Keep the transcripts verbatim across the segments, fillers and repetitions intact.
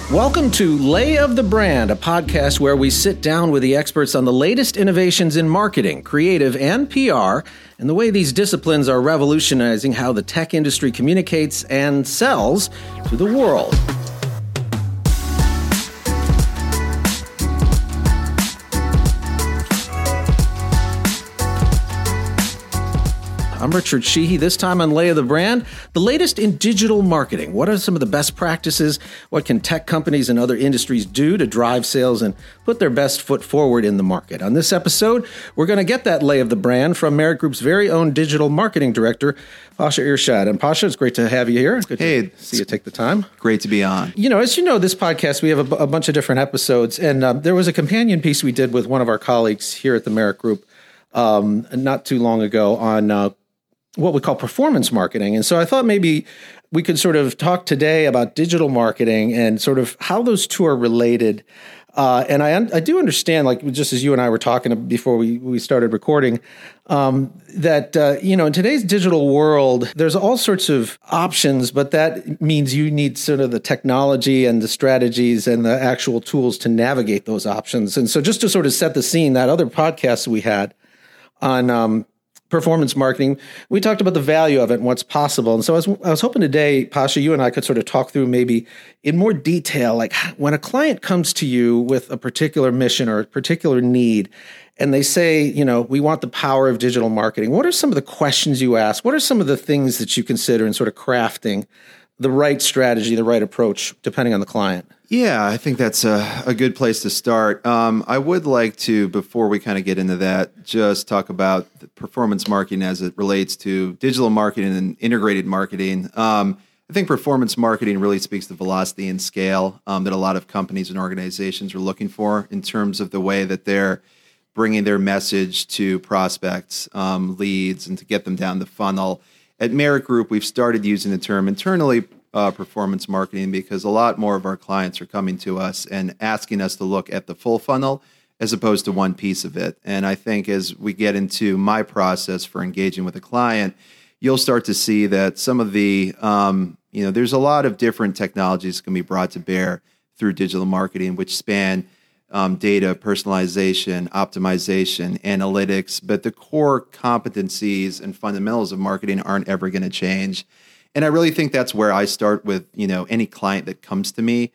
Welcome to Lay of the Brand, a podcast where we sit down with the experts on the latest innovations in marketing, creative, and P R, and the way these disciplines are revolutionizing how the tech industry communicates and sells to the world. I'm Richard Sheehy. This time on Lay of the Brand, the latest in digital marketing. What are some of the best practices? What can tech companies and other industries do to drive sales and put their best foot forward in the market? On this episode, we're going to get that Lay of the Brand from Merit Group's very own digital marketing director, Pasha Irshad. And Pasha, it's great to have you here. Good hey, to see you take the time. Great to be on. You know, as you know, this podcast, we have a, a bunch of different episodes, and um, there was a companion piece we did with one of our colleagues here at the Merit Group um, not too long ago on uh, what we call performance marketing. And so I thought maybe we could sort of talk today about digital marketing and sort of how those two are related. Uh, and I I do understand, like just as you and I were talking before we, we started recording, um, that, uh, you know, in today's digital world, there's all sorts of options, but that means you need sort of the technology and the strategies and the actual tools to navigate those options. And so just to sort of set the scene, that other podcast we had on um performance marketing, we talked about the value of it and what's possible. And so I was, I was hoping today, Pasha, you and I could sort of talk through maybe in more detail, like when a client comes to you with a particular mission or a particular need, and they say, you know, we want the power of digital marketing. What are some of the questions you ask? What are some of the things that you consider in sort of crafting the right strategy, the right approach, depending on the client? Yeah, I think that's a, a good place to start. Um, I would like to, before we kind of get into that, just talk about the performance marketing as it relates to digital marketing and integrated marketing. Um, I think performance marketing really speaks to velocity and scale um, that a lot of companies and organizations are looking for in terms of the way that they're bringing their message to prospects, um, leads, and to get them down the funnel. At Merit Group, we've started using the term internally uh, performance marketing because a lot more of our clients are coming to us and asking us to look at the full funnel as opposed to one piece of it. And I think as we get into my process for engaging with a client, you'll start to see that some of the, um, you know, there's a lot of different technologies that can be brought to bear through digital marketing, which span um, data, personalization, optimization, analytics, but the core competencies and fundamentals of marketing aren't ever going to change. And I really think that's where I start with, you know, any client that comes to me.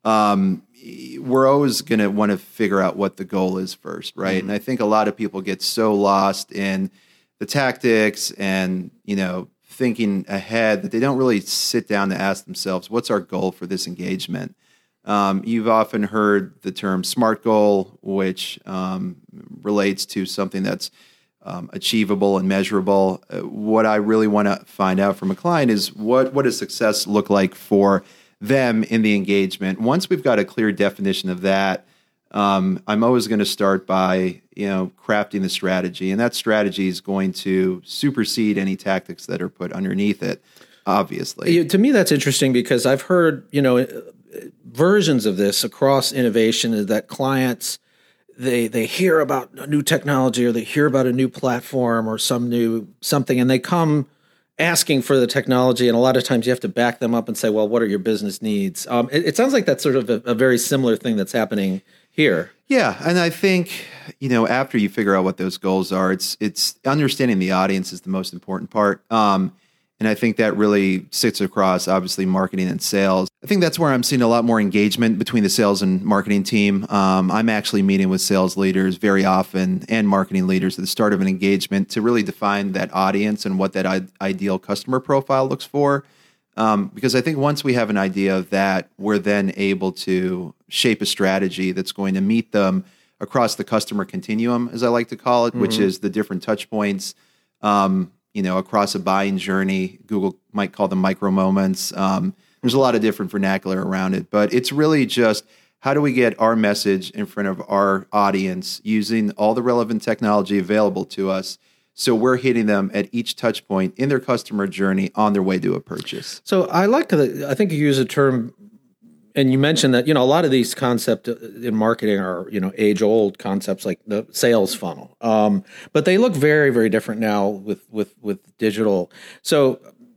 Um, we're always going to want to figure out what the goal is first, right? Mm-hmm. And I think a lot of people get so lost in the tactics and, you know, thinking ahead that they don't really sit down to ask themselves, what's our goal for this engagement? Um, you've often heard the term SMART goal, which um, relates to something that's um, achievable and measurable. Uh, what I really want to find out from a client is what, what does success look like for them in the engagement? Once we've got a clear definition of that, um, I'm always going to start by, you know, crafting the strategy. And that strategy is going to supersede any tactics that are put underneath it, obviously. To me, that's interesting because I've heard, you know, versions of this across innovation is that clients, they they hear about a new technology or they hear about a new platform or some new something, and they come asking for the technology. And a lot of times you have to back them up and say, well, what are your business needs? Um, it, it sounds like that's sort of a, a very similar thing that's happening here. Yeah, and I think, you know, after you figure out what those goals are, it's it's understanding the audience is the most important part. Um, And I think that really sits across, obviously, marketing and sales. I think that's where I'm seeing a lot more engagement between the sales and marketing team. Um, I'm actually meeting with sales leaders very often and marketing leaders at the start of an engagement to really define that audience and what that I- ideal customer profile looks for. Um, because I think once we have an idea of that, we're then able to shape a strategy that's going to meet them across the customer continuum, as I like to call it, mm-hmm. which is the different touch points. Um, you know, across a buying journey. Google might call them micro moments. Um, there's a lot of different vernacular around it, but it's really just how do we get our message in front of our audience using all the relevant technology available to us so we're hitting them at each touch point in their customer journey on their way to a purchase. So I like the, I think you use a term, and you mentioned that, you know, a lot of these concepts in marketing are, you know, age-old concepts like the sales funnel. Um, but they look very, very different now with, with, with digital. So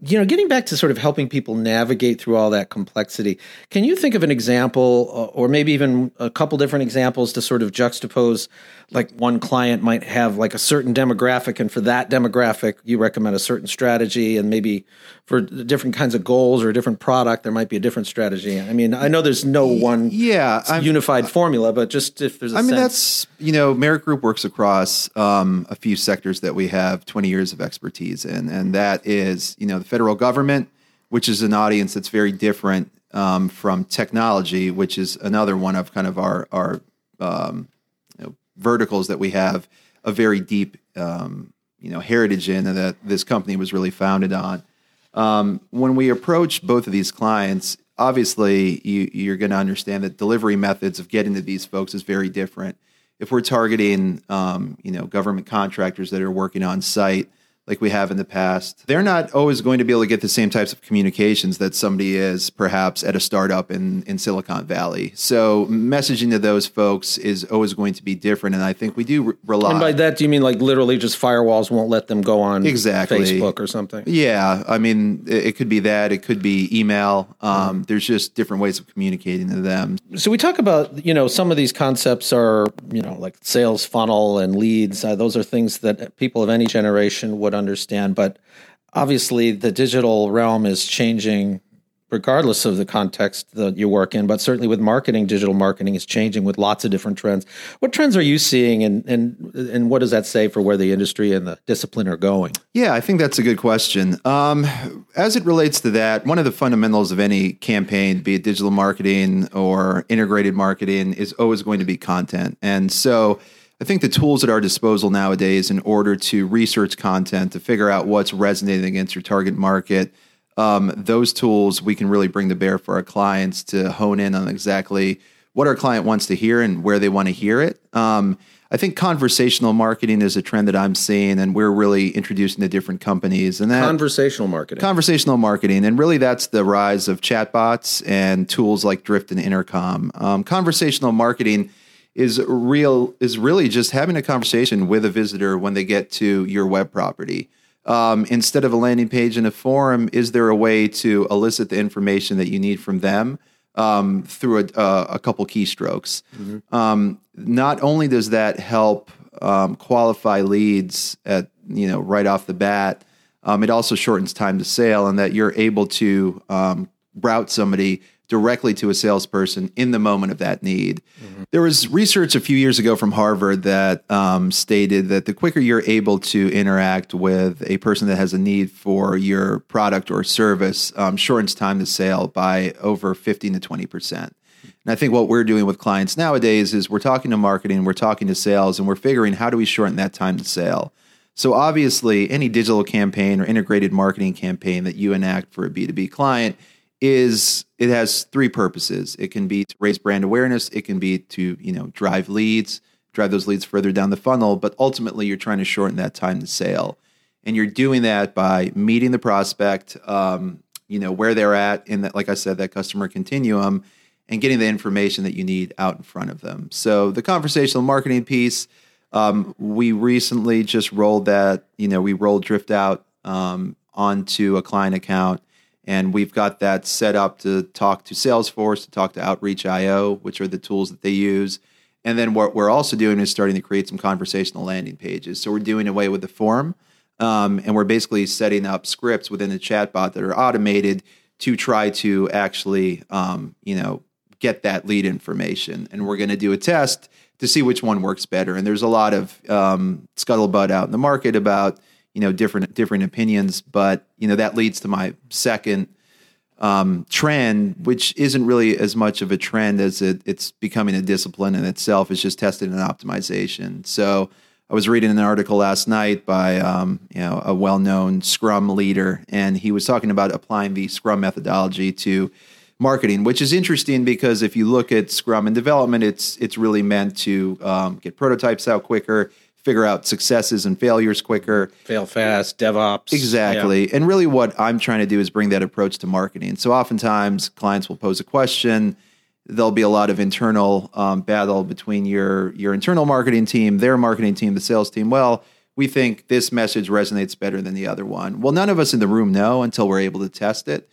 you know, getting back to sort of helping people navigate through all that complexity, can you think of an example uh, or maybe even a couple different examples to sort of juxtapose, like one client might have like a certain demographic, and for that demographic, you recommend a certain strategy, and maybe for different kinds of goals or a different product, there might be a different strategy. I mean, I know there's no one yeah, unified formula, but just if there's a I mean, sense. that's, you know, Merrick Group works across um, a few sectors that we have twenty years of expertise in, and that is, you know, the federal government, which is an audience that's very different um, from technology, which is another one of kind of our, our um, you know, verticals that we have a very deep, um, you know, heritage in, and that this company was really founded on. Um, when we approach both of these clients, obviously you, you're going to understand that delivery methods of getting to these folks is very different. If we're targeting, um, you know, government contractors that are working on site, like we have in the past, they're not always going to be able to get the same types of communications that somebody is perhaps at a startup in, in Silicon Valley. So messaging to those folks is always going to be different. And I think we do re- rely. And by that, do you mean like literally just firewalls won't let them go on exactly. Facebook or something? Yeah. I mean, it, it could be that. It could be email. Um, mm-hmm. There's just different ways of communicating to them. So we talk about, you know, some of these concepts are, you know, like sales funnel and leads. Uh, those are things that people of any generation would understand, but obviously the digital realm is changing regardless of the context that you work in, but certainly with marketing, digital marketing is changing with lots of different trends. What trends are you seeing, and and and what does that say for where the industry and the discipline are going? Yeah, I think that's a good question. Um, as it relates to that, one of the fundamentals of any campaign, be it digital marketing or integrated marketing, is always going to be content. And so I think the tools at our disposal nowadays in order to research content, to figure out what's resonating against your target market, um, those tools we can really bring to bear for our clients to hone in on exactly what our client wants to hear and where they want to hear it. Um, I think conversational marketing is a trend that I'm seeing, and we're really introducing to different companies. And that conversational marketing, conversational marketing, and really that's the rise of chatbots and tools like Drift and Intercom. Um, conversational marketing is real is really just having a conversation with a visitor when they get to your web property. Um, instead of a landing page and a forum, is there a way to elicit the information that you need from them um, through a, uh, a couple keystrokes? Mm-hmm. Um, not only does that help um, qualify leads at you know right off the bat, um, it also shortens time to sale, and that you're able to um, route somebody directly to a salesperson in the moment of that need. Mm-hmm. There was research a few years ago from Harvard that um, stated that the quicker you're able to interact with a person that has a need for your product or service, um, shortens time to sale by over fifteen to twenty percent. And I think what we're doing with clients nowadays is we're talking to marketing, we're talking to sales, and we're figuring how do we shorten that time to sale. So obviously, any digital campaign or integrated marketing campaign that you enact for a B two B client is it has three purposes. It can be to raise brand awareness. It can be to, you know, drive leads, drive those leads further down the funnel. But ultimately, you're trying to shorten that time to sale. And you're doing that by meeting the prospect, um, you know, where they're at in that, like I said, that customer continuum, and getting the information that you need out in front of them. So the conversational marketing piece, um, we recently just rolled that, you know, we rolled Drift out um, onto a client account. And we've got that set up to talk to Salesforce, to talk to Outreach dot I O, which are the tools that they use. And then what we're also doing is starting to create some conversational landing pages. So we're doing away with the form, um, and we're basically setting up scripts within the chatbot that are automated to try to actually, um, you know, get that lead information. And we're going to do a test to see which one works better. And there's a lot of um, scuttlebutt out in the market about you know, different different opinions, but you know that leads to my second um, trend, which isn't really as much of a trend as it, it's becoming a discipline in itself. It's just testing and optimization. So I was reading an article last night by um, you know a well-known Scrum leader, and he was talking about applying the Scrum methodology to marketing, which is interesting because if you look at Scrum and development, it's it's really meant to um, get prototypes out quicker, figure out successes and failures quicker. Fail fast, DevOps. Exactly. Yeah. And really what I'm trying to do is bring that approach to marketing. So oftentimes clients will pose a question. There'll be a lot of internal um, battle between your, your internal marketing team, their marketing team, the sales team. Well, we think this message resonates better than the other one. Well, none of us in the room know until we're able to test it.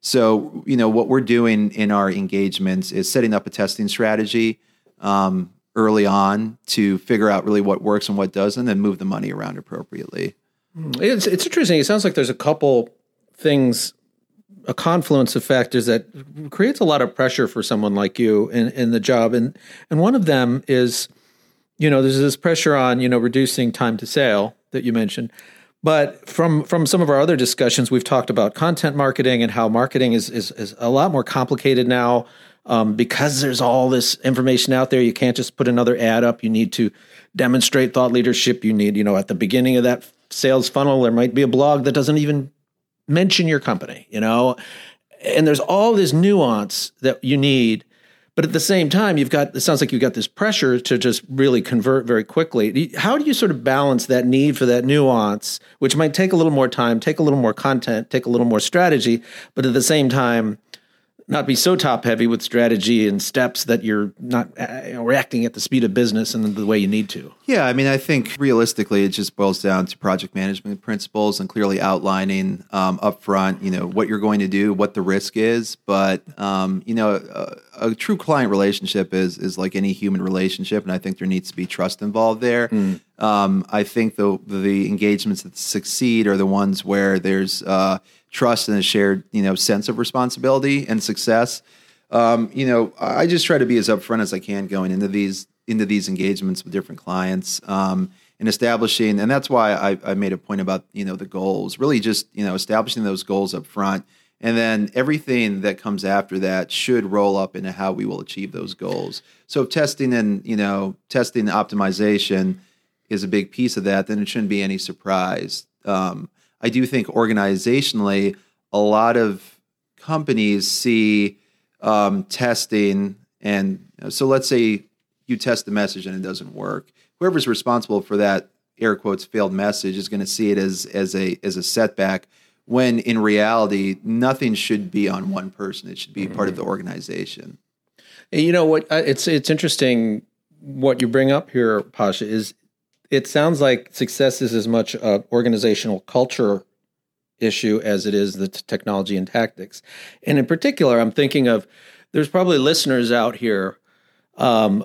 So, you know, what we're doing in our engagements is setting up a testing strategy um, early on to figure out really what works and what doesn't, and move the money around appropriately. It's, it's interesting. It sounds like there's a couple things, a confluence of factors that creates a lot of pressure for someone like you in, in the job. And, and one of them is, you know, there's this pressure on, you know, reducing time to sale that you mentioned. But from from some of our other discussions, we've talked about content marketing and how marketing is is, is a lot more complicated now um, because there's all this information out there. You can't just put another ad up. You need to demonstrate thought leadership. You need, you know, at the beginning of that sales funnel, there might be a blog that doesn't even mention your company, you know, and there's all this nuance that you need. But at the same time, you've got, it sounds like you've got this pressure to just really convert very quickly. How do you sort of balance that need for that nuance, which might take a little more time, take a little more content, take a little more strategy, but at the same time, not be so top heavy with strategy and steps that you're not you know, reacting at the speed of business and the way you need to? Yeah, I mean, I think realistically, it just boils down to project management principles and clearly outlining um, upfront, you know, what you're going to do, what the risk is. But um, you know, a, a true client relationship is is like any human relationship, and I think there needs to be trust involved there. Mm. Um, I think the the engagements that succeed are the ones where there's uh, trust and a shared, you know, sense of responsibility and success. Um, you know, I just try to be as upfront as I can going into these into these engagements with different clients um, and establishing. And that's why I, I made a point about, you know, the goals. Really, just you know, establishing those goals up front, and then everything that comes after that should roll up into how we will achieve those goals. So, if testing and you know, testing optimization is a big piece of that, then it shouldn't be any surprise. Um, I do think organizationally, a lot of companies see um, testing, and you know, so let's say you test the message and it doesn't work. Whoever's responsible for that air quotes failed message is going to see it as as a as a setback. When in reality, nothing should be on one person; it should be mm-hmm. part of the organization. You know what? It's it's interesting what you bring up here, Pasha. Is it sounds like success is as much an organizational culture issue as it is the t- technology and tactics. And in particular, I'm thinking of there's probably listeners out here um,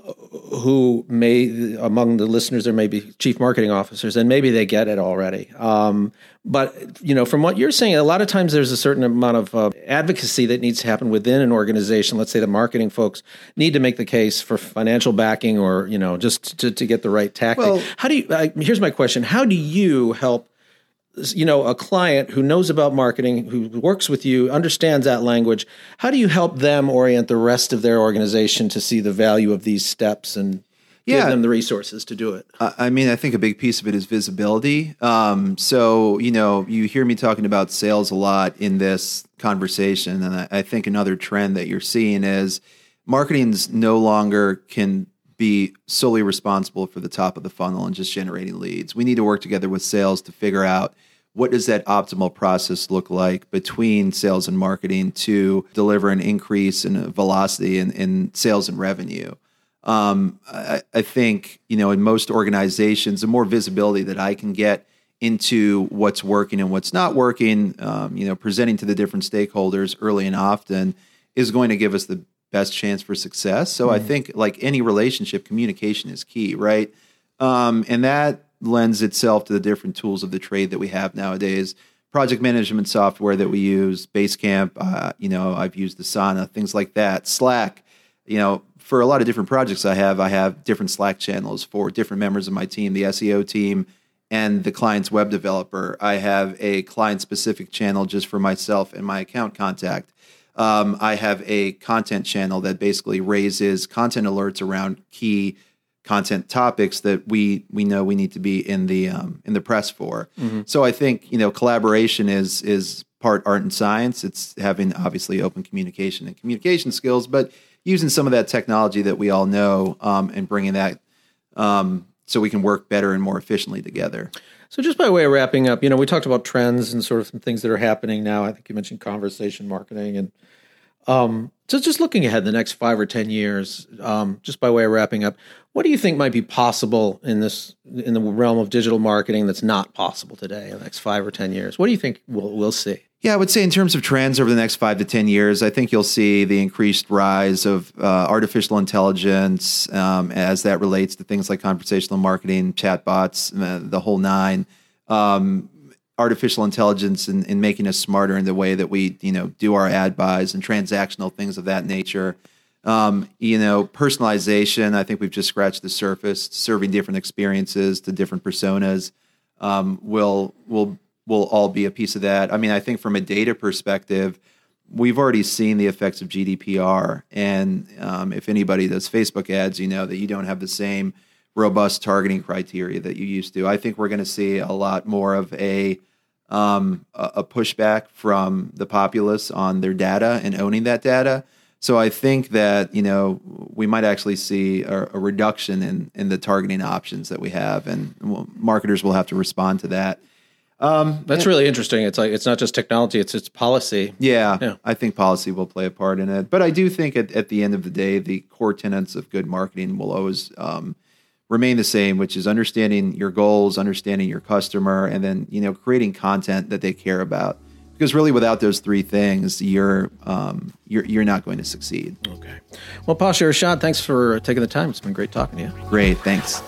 who may, among the listeners, there may be chief marketing officers, and maybe they get it already. Um, but, you know, from what you're saying, a lot of times there's a certain amount of uh, advocacy that needs to happen within an organization. Let's say the marketing folks need to make the case for financial backing or, you know, just to, to get the right tactic. Well, how do you, uh, here's my question. How do you help, you know, a client who knows about marketing, who works with you, understands that language? How do you help them orient the rest of their organization to see the value of these steps and yeah. give them the resources to do it? I mean, I think a big piece of it is visibility. Um, so, you know, you hear me talking about sales a lot in this conversation, and I, I think another trend that you're seeing is marketing's no longer can be solely responsible for the top of the funnel and just generating leads. We need to work together with sales to figure out what does that optimal process look like between sales and marketing to deliver an increase in velocity in, in sales and revenue. Um, I, I think, you know, in most organizations, the more visibility that I can get into what's working and what's not working, um, you know, presenting to the different stakeholders early and often is going to give us the best chance for success. So mm-hmm. I think like any relationship, communication is key, right? Um, and that lends itself to the different tools of the trade that we have nowadays. Project management software that we use, Basecamp, uh, you know, I've used Asana, things like that. Slack, you know, for a lot of different projects I have, I have different Slack channels for different members of my team, the S E O team and the client's web developer. I have a client-specific channel just for myself and my account contact. Um, I have a content channel that basically raises content alerts around key content topics that we we know we need to be in the um, in the press for. Mm-hmm. So I think, you know, collaboration is is part art and science. It's having obviously open communication and communication skills, but using some of that technology that we all know um, and bringing that um, so we can work better and more efficiently together. So just by way of wrapping up, you know, we talked about trends and sort of some things that are happening now. I think you mentioned conversation marketing, and um, So just looking ahead the next five or ten years, um, just by way of wrapping up, what do you think might be possible in this in the realm of digital marketing that's not possible today in the next five or ten years? What do you think we'll we'll see? Yeah, I would say in terms of trends over the next five to ten years, I think you'll see the increased rise of uh, artificial intelligence um, as that relates to things like conversational marketing, chatbots, uh, the whole nine. Um, artificial intelligence in, in making us smarter in the way that we, you know, do our ad buys and transactional things of that nature. Um, you know, personalization, I think we've just scratched the surface. Serving different experiences to different personas um, will will will all be a piece of that. I mean, I think from a data perspective, we've already seen the effects of G D P R. And um, if anybody does Facebook ads, you know that you don't have the same robust targeting criteria that you used to. I think we're going to see a lot more of a um, a pushback from the populace on their data and owning that data. So I think that, you know, we might actually see a, a reduction in, in the targeting options that we have, and well, marketers will have to respond to that. Um, That's and, really interesting. It's like, it's not just technology, it's it's policy. Yeah, yeah, I think policy will play a part in it. But I do think at, at the end of the day, the core tenets of good marketing will always um, remain the same, which is understanding your goals, understanding your customer, and then, you know, creating content that they care about. Because really, without those three things, you're um, you're you're not going to succeed. Okay. Well, Pasha Irshad, thanks for taking the time. It's been great talking to you. Great, thanks.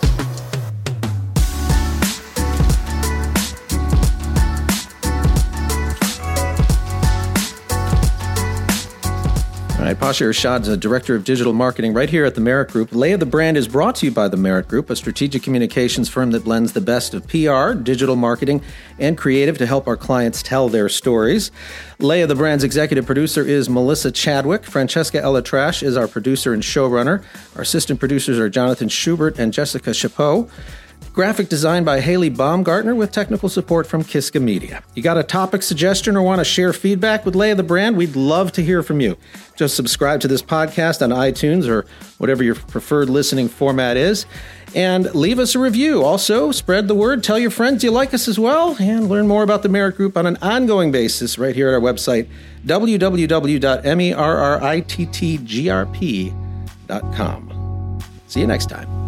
All right, Pasha Irshad is a director of digital marketing right here at the Merit Group. Lay of the Brand is brought to you by the Merit Group, a strategic communications firm that blends the best of P R, digital marketing, and creative to help our clients tell their stories. Lay of the Brand's executive producer is Melissa Chadwick. Francesca Ella Trash is our producer and showrunner. Our assistant producers are Jonathan Schubert and Jessica Chapeau. Graphic design by Haley Baumgartner with technical support from Kiska Media. You got a topic suggestion or want to share feedback with Lay of the Brand? We'd love to hear from you. Just subscribe to this podcast on iTunes or whatever your preferred listening format is, and leave us a review. Also, spread the word. Tell your friends you like us as well, and learn more about the Merit Group on an ongoing basis right here at our website, w w w dot merit group dot com. See you next time.